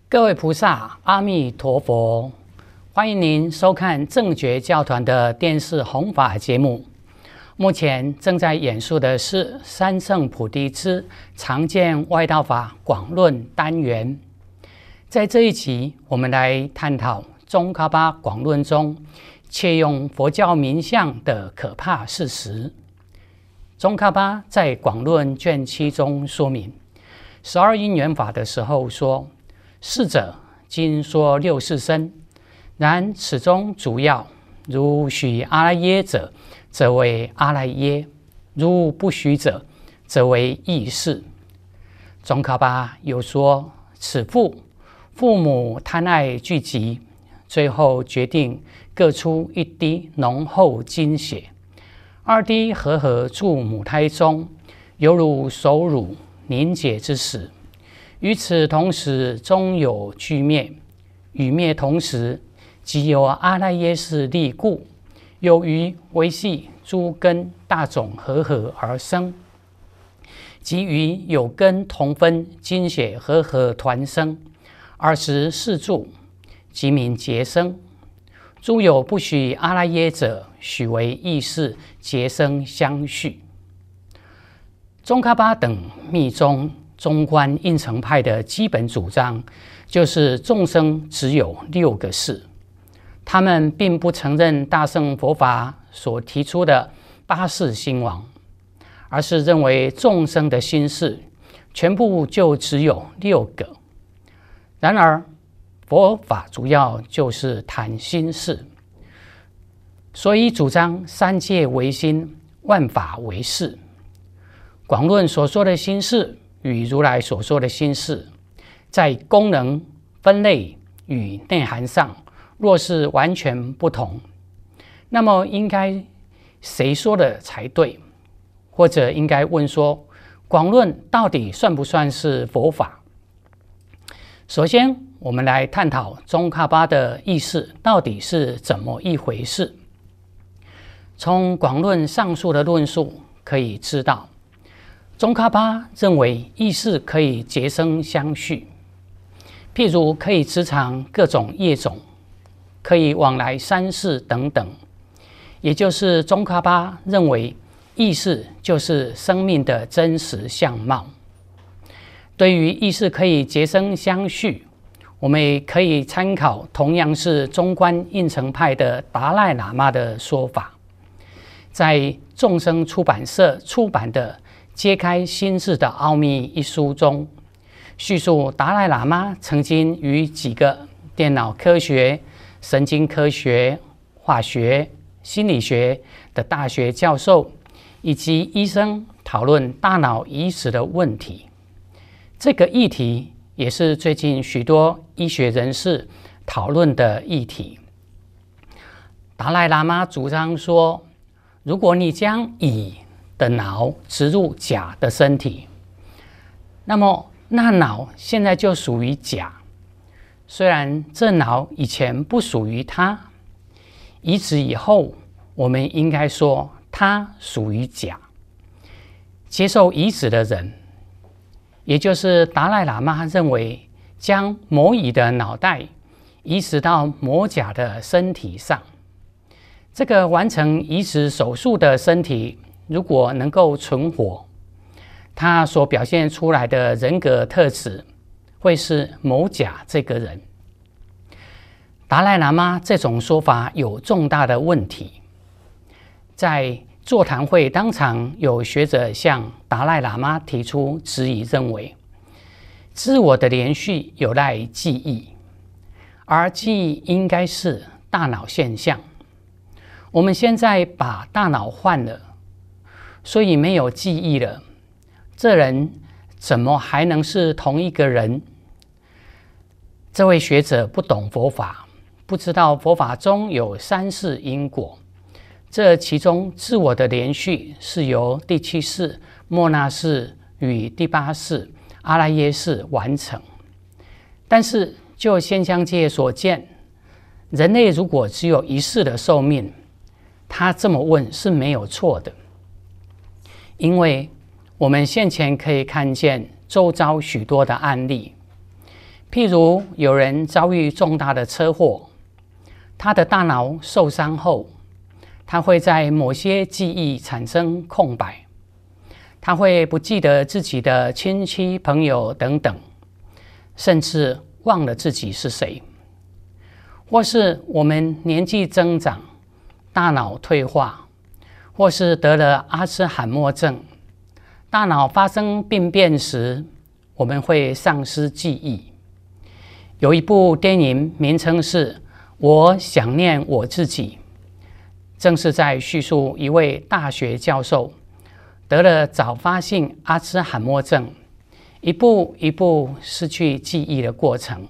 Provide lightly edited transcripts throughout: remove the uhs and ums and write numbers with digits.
各位菩萨，阿弥陀佛！欢迎您收看正觉教团的电视弘法节目。目前正在演述的是三圣菩提之常见外道法广论单元。在这一集，我们来探讨宗喀巴广论中窃用佛教名相的可怕事实。宗喀巴在广论卷7中说明12因缘法的时候说：是者，今说六事身，然此中主要，如许阿赖耶者，则为阿赖耶；如不许者，则为意识。宗喀巴又说：此父母贪爱聚集，最后决定各出一滴浓厚精血，2滴合注母胎中，犹如手乳凝结之时。与此同时，终有俱灭，与灭同时，即由阿赖耶识力故，由于维系诸根大种合而生，即与有根同分精血合团生，尔时是住，即名结生。诸有不许阿赖耶者，许为意识结生相续。宗喀巴等密宗中观应成派的基本主张就是众生只有6个事，他们并不承认大乘佛法所提出的8识心王，而是认为众生的心事全部就只有6个。然而佛法主要就是谈心事，所以主张3界为心，万法为事。广论所说的心事与如来所说的心事，在功能、分类与内涵上若是完全不同，那么应该谁说的才对？或者应该问说，广论到底算不算是佛法？首先，我们来探讨宗喀巴的意识到底是怎么一回事。从广论上述的论述可以知道，宗喀巴认为意识可以结生相续，譬如可以执掌各种业种，可以往来3世等等。也就是宗喀巴认为意识就是生命的真实相貌。对于意识可以结生相续，我们也可以参考同样是中观应成派的达赖喇嘛的说法。在众生出版社出版的揭开心智的奥秘一书中，叙述达赖喇嘛曾经与几个电脑科学、神经科学、化学、心理学的大学教授以及医生讨论大脑移植的问题。这个议题也是最近许多医学人士讨论的议题。达赖喇嘛主张说，如果你将乙的脑植入甲的身体，那么那脑现在就属于甲，虽然这脑以前不属于他，移植以后我们应该说它属于甲。接受移植的人，也就是达赖喇嘛认为，将某乙的脑袋移植到某甲的身体上，这个完成移植手术的身体如果能够存活，他所表现出来的人格特质会是某甲这个人。达赖喇嘛这种说法有重大的问题。在座谈会当场，有学者向达赖喇嘛提出质疑，认为自我的连续有赖记忆，而记忆应该是大脑现象。我们现在把大脑换了，所以没有记忆了，这人怎么还能是同一个人？这位学者不懂佛法，不知道佛法中有3世因果，这其中自我的连续是由第7世末那识与第8世阿赖耶识完成。但是就现象界所见，人类如果只有1世的寿命，他这么问是没有错的。因为我们现前可以看见周遭许多的案例， 譬如有人遭遇重大的车祸，他的大脑受伤后，他会在某些记忆产生空白，他会不记得自己的亲戚朋友等等，甚至忘了自己是谁。或是我们年纪增长，大脑退化，或是得了阿兹海默症，大脑发生病变时，我们会丧失记忆。有一部电影名称是《我想念我自己》，正是在叙述一位大学教授得了早发性阿兹海默症，一步一步失去记忆的过程。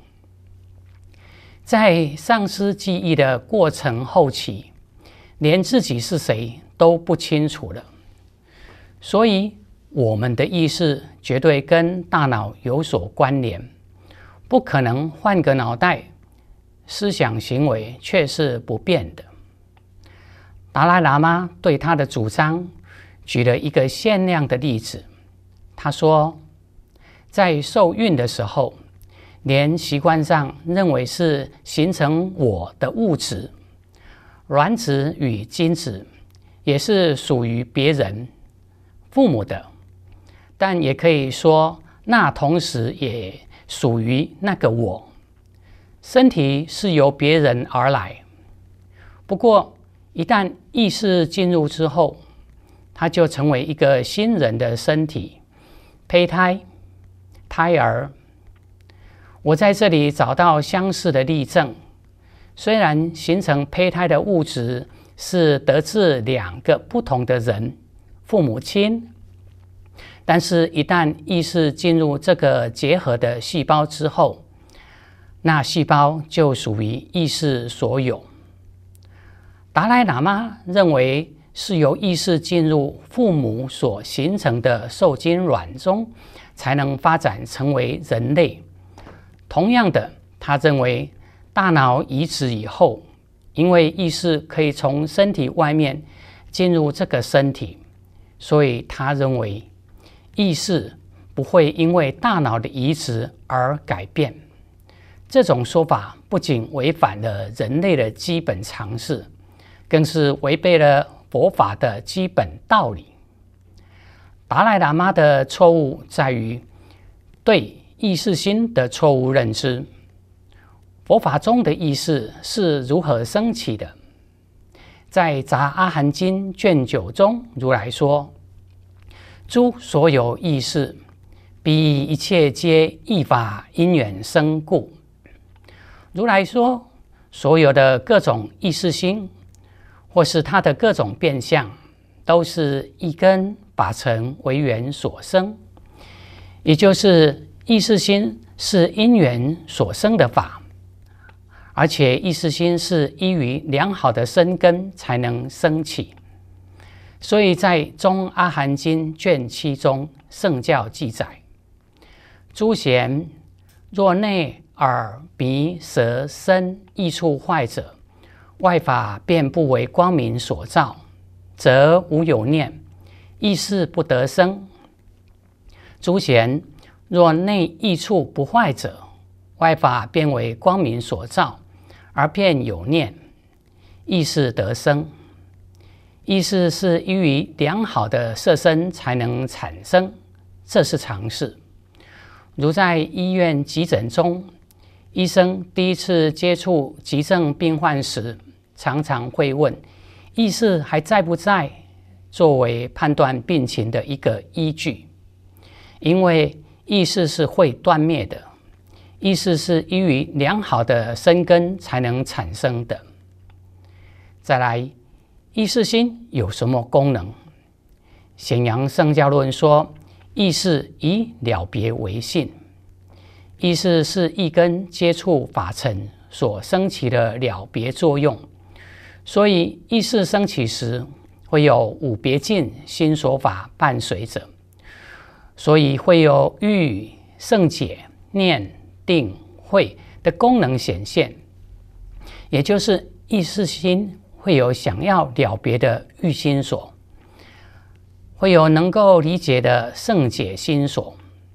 在丧失记忆的过程后期，连自己是谁都不清楚了。所以我们的意识绝对跟大脑有所关联，不可能换个脑袋，思想行为却是不变的。达赖喇嘛对他的主张举了一个限量的例子。他说，在受孕的时候，连习惯上认为是形成我的物质，卵子与精子也是属于别人父母的，但也可以说那同时也属于那个我。身体是由别人而来，不过一旦意识进入之后，它就成为一个新人的身体，胚胎、胎儿。我在这里找到相似的例证，虽然形成胚胎的物质是得自两个不同的人，父母亲，但是一旦意识进入这个结合的细胞之后，那细胞就属于意识所有。达赖喇嘛认为是由意识进入父母所形成的受精卵中，才能发展成为人类。同样的，他认为大脑移植以后，因为意识可以从身体外面进入这个身体，所以他认为意识不会因为大脑的移植而改变。这种说法不仅违反了人类的基本常识，更是违背了佛法的基本道理。达赖喇嘛的错误在于对意识心的错误认知。佛法中的意识是如何升起的？在《杂阿含经》卷9中，如来说：诸所有意识，彼一切皆依法因缘生故。如来说，所有的各种意识心，或是它的各种变相，都是一根法尘为缘所生，也就是意识心是因缘所生的法，而且意识心是依于良好的生根才能升起。所以在《中阿含经》卷7中，圣教记载：诸贤，若内耳鼻舌身意处坏者，外法便不为光明所照，则无有念，意识不得生。诸贤，若内意处不坏者，外法便为光明所照，而便有念，意识得生。意识是依于良好的色身才能产生，这是常识。如在医院急诊中，医生第一次接触急症病患时，常常会问意识还在不在，作为判断病情的一个依据。因为意识是会断灭的，意识是依于良好的生根才能产生的。再来，意识心有什么功能？显扬圣教论说，意识以了别为性。意识是一根接触法尘所升起的了别作用，所以意识升起时会有五别境心所法伴随着，所以会有欲、胜解、念、定、慧的功能显现，也就是意识心会有想要了别的欲心所，会有能够理解的胜解心所，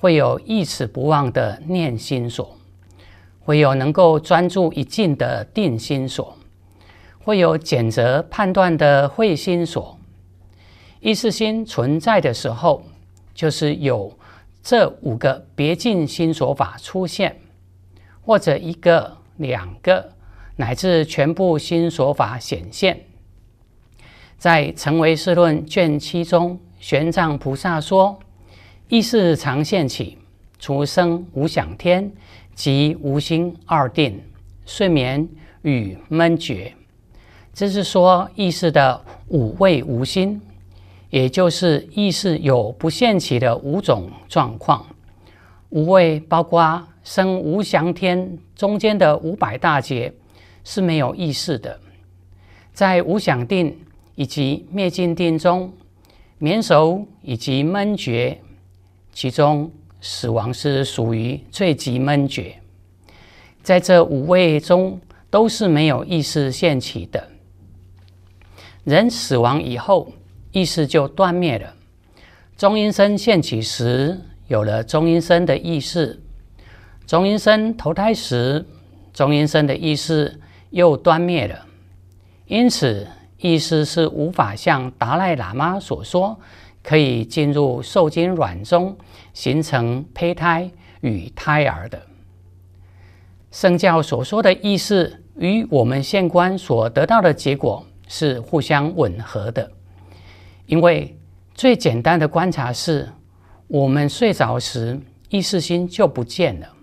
会有一齿不忘的念心所，会有能够专注一境的定心所，会有检则判断的慧心所。意识心存在的时候，就是有这5个别境心所法出现，或者1个、2个，乃至全部心所法显现。在《成唯识论》卷7中，玄奘菩萨说：意识常现起，除生无想天及无心2定，睡眠与闷觉。这是说意识的5位无心，也就是意识有不现起的5种状况。5位包括生无想天中间的500大劫是没有意识的，在无想定以及灭尽定中，眠熟以及闷觉，其中死亡是属于最极闷觉。在这5位中都是没有意识现起的。人死亡以后，意识就断灭了。中阴身现起时，有了中阴身的意识；中阴身投胎时，中阴身的意识又断灭了。因此，意识是无法像达赖喇嘛所说，可以进入受精卵中，形成胚胎与胎儿的。圣教所说的意识与我们现观所得到的结果是互相吻合的。因为最简单的观察是，我们睡着时，意识心就不见了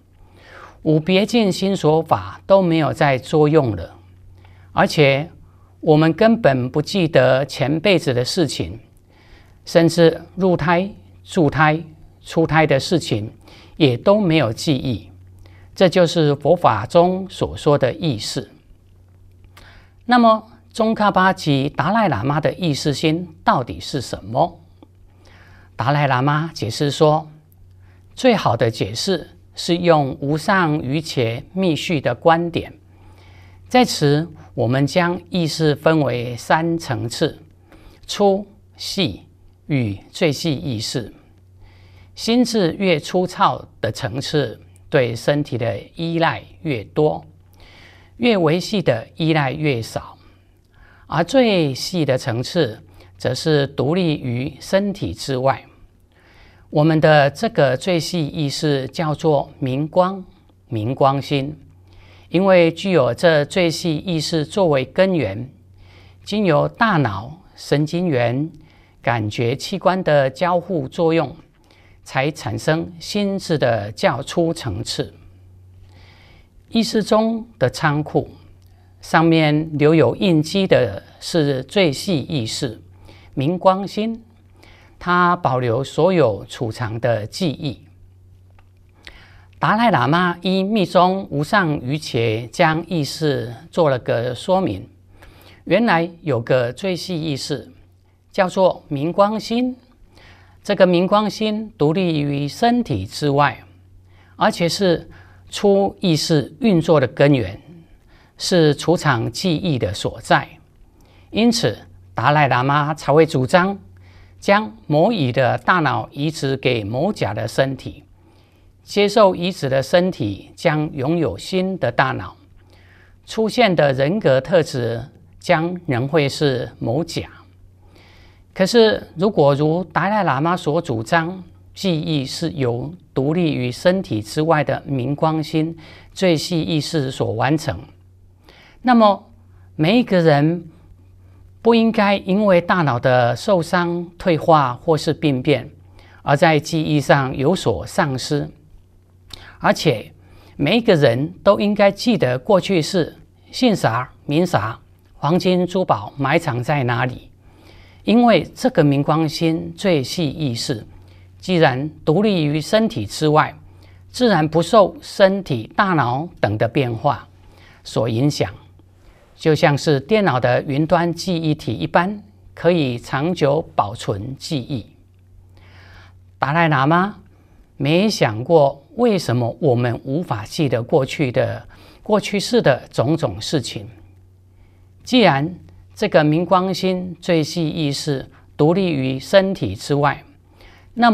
，5别境心所法都没有在作用了，而且我们根本不记得前辈子的事情，甚至入胎、住胎、出胎的事情也都没有记忆。这就是佛法中所说的意识。那么宗喀巴及达赖喇嘛的意识心到底是什么？达赖喇嘛解释说，最好的解释是用无上瑜伽密续的观点。在此，我们将意识分为3层次：粗、细与最细意识。心智越粗糙的层次，对身体的依赖越多；越微细的依赖越少。而最细的层次，则是独立于身体之外。我们的这个最细意识叫做明光，明光心。因为具有这最细意识作为根源，经由大脑、神经元、感觉器官的交互作用，才产生心智的较粗层次。意识中的仓库，上面留有印记的是最细意识，明光心，它保留所有储藏的记忆。达赖喇嘛依密宗无上瑜伽将意识做了个说明。原来有个最细意识，叫做明光心。这个明光心独立于身体之外，而且是粗意识运作的根源，是储藏记忆的所在。因此，达赖喇嘛才会主张将某乙的大脑移植给某甲的身体。接受移植的身体将拥有新的大脑，出现的人格特质将仍会是某甲。可是，如果如达赖喇嘛所主张，记忆是由独立于身体之外的明光心最细意识所完成，那么每一个人不应该因为大脑的受伤、退化或是病变，而在记忆上有所丧失。而且每一个人都应该记得过去式、姓啥、名啥、黄金珠宝埋藏在哪里，因为这个明光心最细意识既然独立于身体之外，自然不受身体、大脑等的变化所影响，就像是电脑的云端记忆体一般，可以长久保存记忆。达赖喇嘛没想过为什么我们无法记得过去式的种种事情。既然这个明光心最细意识独立于身体之外，那么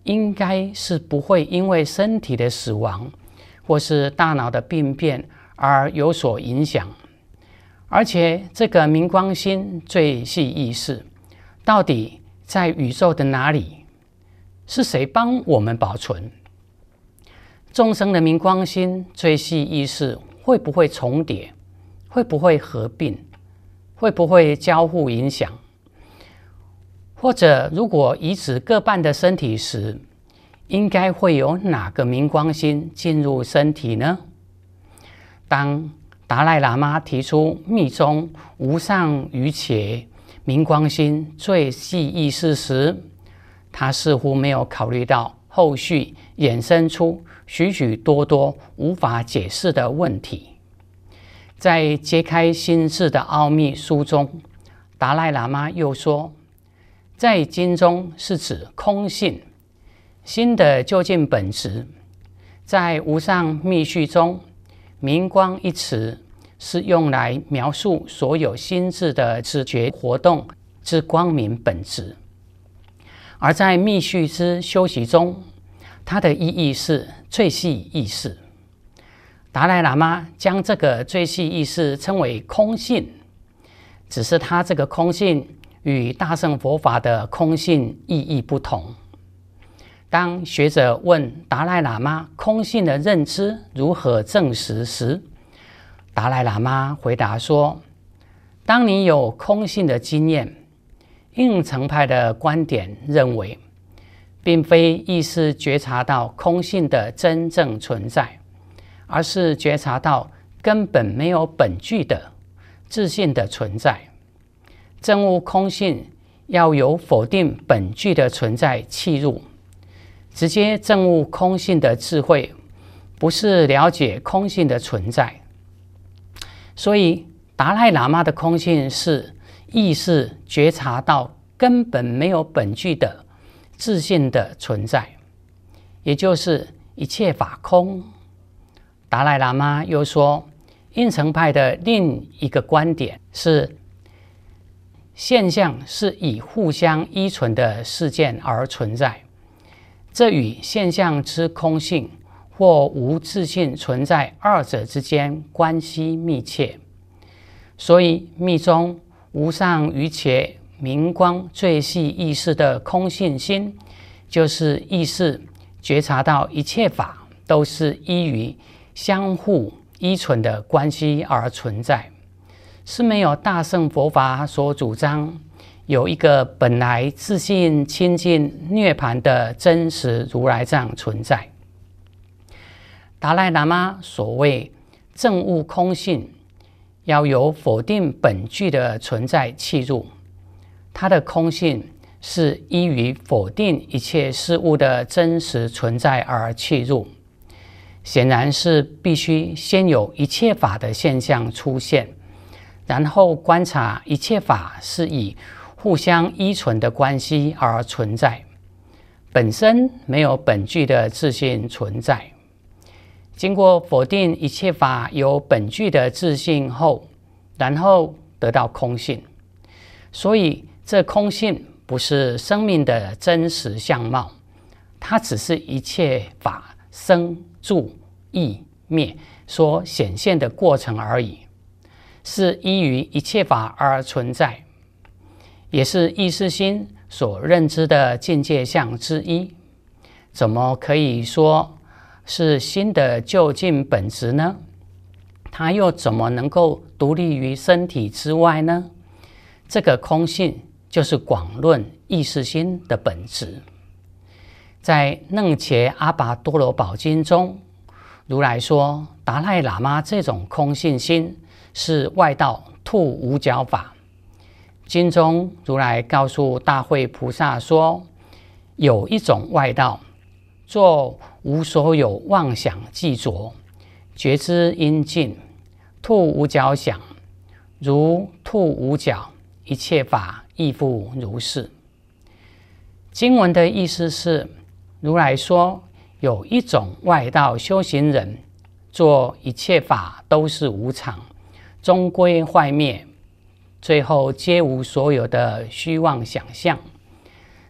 应该是不会因为身体的死亡或是大脑的病变而有所影响。而且这个明光星最细意识到底在宇宙的哪里？是谁帮我们保存？众生的明光星最细意识会不会重叠？会不会合并？会不会交互影响？或者如果移植各半的身体时，应该会有哪个明光星进入身体呢？当达赖喇嘛提出密宗无上瑜伽明光星最细意识时，他似乎没有考虑到后续衍生出许许多多无法解释的问题。在揭开心智的奥秘书中，达赖喇嘛又说，在经中是指空性，心的究竟本质。在无上密续中，明光一词是用来描述所有心智的知觉活动之光明本质。而在密续之修习中，它的意义是最细意识。达赖喇嘛将这个最细意识称为空性，只是它这个空性与大乘佛法的空性意义不同。当学者问达赖喇嘛空性的认知如何证实时，达赖喇嘛回答说，当你有空性的经验，应成派的观点认为，并非意识觉察到空性的真正存在，而是觉察到根本没有本具的自性的存在。证悟空性要有否定本具的存在契入，直接证悟空性的智慧不是了解空性的存在。所以达赖喇嘛的空性是意识觉察到根本没有本具的自性的存在，也就是一切法空。达赖喇嘛又说，应成派的另一个观点是，现象是以互相依存的事件而存在，这与现象之空性或无自性存在二者之间关系密切。所以密宗无上瑜伽明光最细意识的空性心，就是意识觉察到一切法都是依于相互依存的关系而存在，是没有大乘佛法所主张有一个本来自性清净涅槃的真实如来藏存在。达赖喇嘛所谓证悟空性，要有否定本具的存在契入，它的空性是依于否定一切事物的真实存在而契入，显然是必须先有一切法的现象出现，然后观察一切法是以互相依存的关系而存在，本身没有本具的自性存在。经过否定一切法有本具的自性后，然后得到空性。所以这空性不是生命的真实相貌，它只是一切法生住异灭所显现的过程而已，是依于一切法而存在，也是意识心所认知的境界相之一。怎么可以说是心的究竟本质呢？它又怎么能够独立于身体之外呢？这个空性就是广论意识心的本质。在楞伽阿跋多罗宝经中，如来说达赖喇嘛这种空性心是外道兔五角法。经中如来告诉大慧菩萨说，有一种外道，作无所有妄想计着，觉知应尽，兔五角想，如兔五角，一切法亦复如是。经文的意思是，如来说有一种外道修行人，做一切法都是无常，终归坏灭，最后皆无所有的虚妄想象，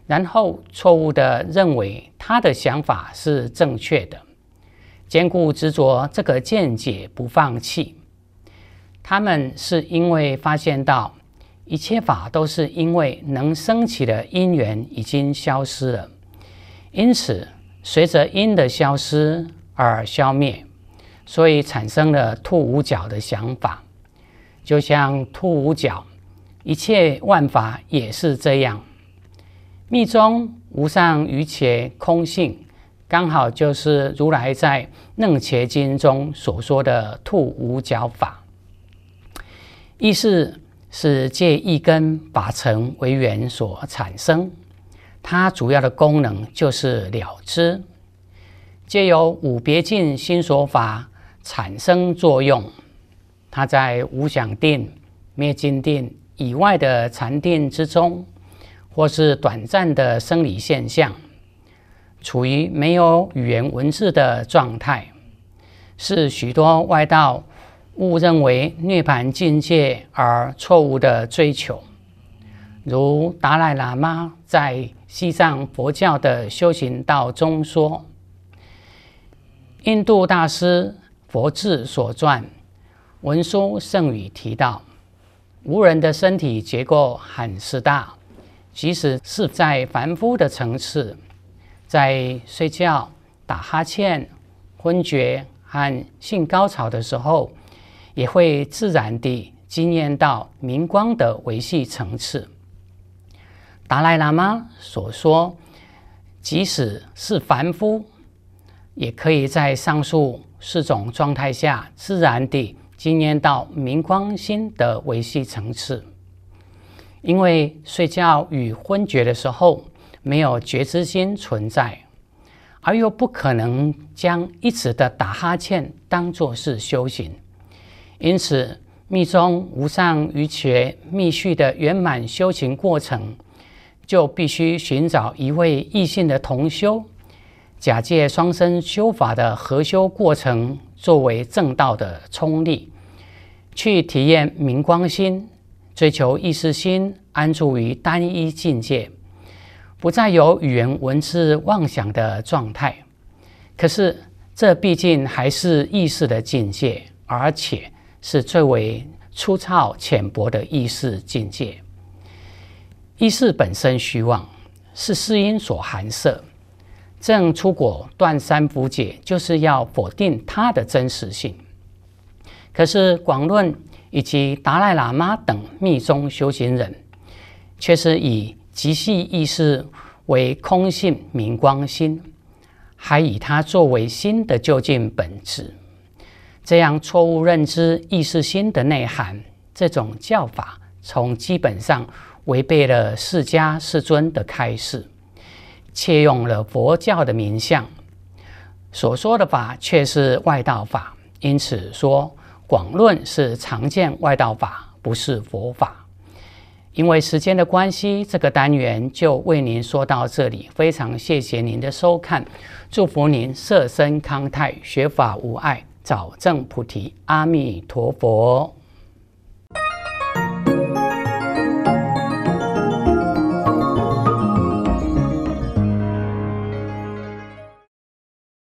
然后错误地认为他的想法是正确的，坚固执着这个见解不放弃。他们是因为发现到一切法都是因为能升起的因缘已经消失了，因此随着因的消失而消灭，所以产生了兔无脚的想法。就像兔无脚，一切万法也是这样。密宗无上瑜伽空性，刚好就是如来在《楞伽经》中所说的兔无脚法。意识是借一根法尘为缘所产生，它主要的功能就是了知，借由五别境心所法产生作用。它在无想定、灭尽定以外的禅定之中，或是短暂的生理现象，处于没有语言文字的状态，是许多外道误认为涅槃境界而错误的追求。如达赖喇嘛在西藏佛教的修行道中说，印度大师佛智所传文殊圣语提到，无人的身体结构很是大，即使是在凡夫的层次，在睡觉、打哈欠、昏厥和性高潮的时候，也会自然地经验到明光的维系层次。达赖喇嘛所说，即使是凡夫，也可以在上述四种状态下自然地经验到明光心的维系层次。因为睡觉与昏厥的时候没有觉知心存在，而又不可能将一直的打哈欠当作是修行，因此密宗无上瑜伽密续的圆满修行过程，就必须寻找一位异性的同修，假借双生修法的合修过程作为正道的冲力，去体验明光心，追求意识心安住于单一境界，不再有语言文字妄想的状态。可是这毕竟还是意识的境界，而且是最为粗糙浅薄的意识境界。意识本身虚妄，是世因所含摄，正出果断三伏解就是要否定它的真实性。可是广论以及达赖喇嘛等密宗修行人，却是以极细意识为空性明光心，还以它作为心的究竟本质。这样错误认知意识心的内涵，这种教法从基本上违背了释迦世尊的开示，窃用了佛教的名相，所说的法却是外道法。因此说广论是常见外道法，不是佛法。因为时间的关系，这个单元就为您说到这里，非常谢谢您的收看，祝福您色身康泰，学法无碍，早证菩提，阿弥陀佛。